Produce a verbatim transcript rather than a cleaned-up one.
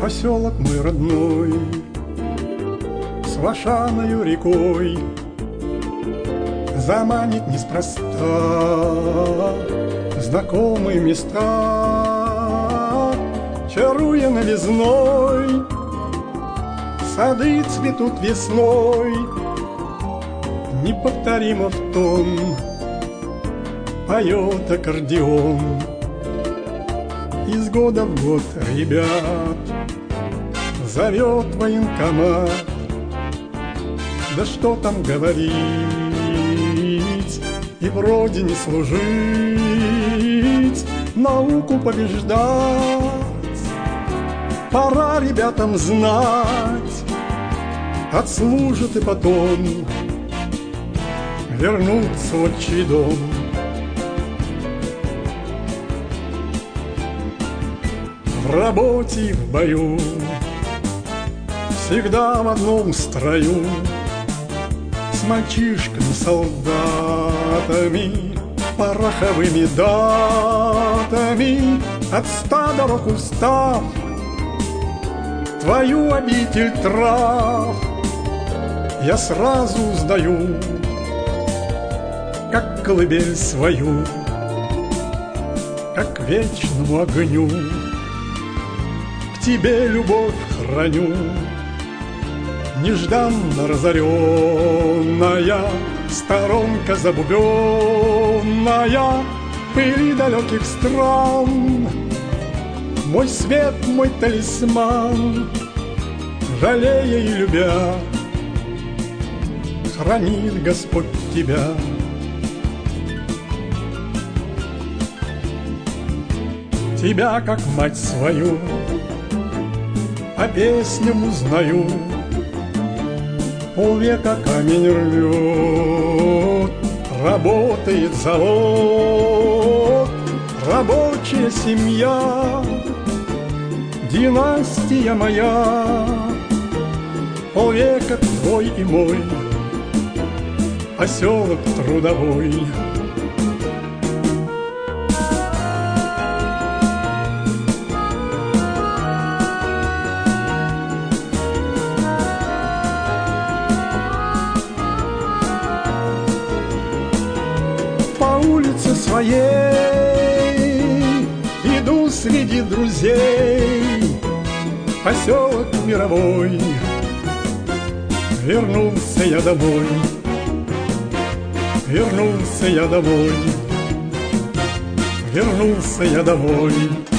Поселок мой родной, с Вашаною рекой, заманит неспроста знакомые места, чаруя новизной. Сады цветут весной, неповторимо в тон поет аккордеон. Из года в год ребят зовет военкомат. Да что там говорить, и вроде не служить, науку побеждать. Пора ребятам знать, отслужат и потом вернуться в отчий дом. В работе и в бою, всегда в одном строю, с мальчишками-солдатами, пороховыми датами, от ста дорог устав, твою обитель трав я сразу узнаю, как колыбель свою, как вечному огню. К тебе любовь храню, нежданно разоренная, сторонка забубенная пыли далеких стран. Мой свет, мой талисман, жалея и любя, хранит Господь тебя. Тебя, как мать свою, по песням узнаю. Полвека камень рвет, работает завод, рабочая семья, династия моя. Полвека твой и мой, поселок трудовой. По улице своей иду среди друзей, поселок мировой. Вернулся я домой, вернулся я домой, вернулся я домой.